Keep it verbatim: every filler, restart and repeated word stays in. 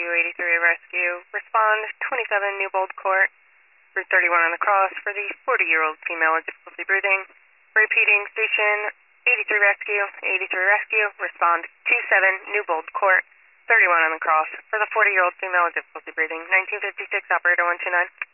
Rescue, eighty-three Rescue. Respond twenty-seven Newbold Court, Route thirty-one on the cross for the forty-year-old female with difficulty breathing. Repeating, station eighty-three Rescue, eighty-three Rescue. Respond twenty-seven Newbold Court, thirty-one on the cross for the forty-year-old female with difficulty breathing. nineteen fifty-six, operator one two nine.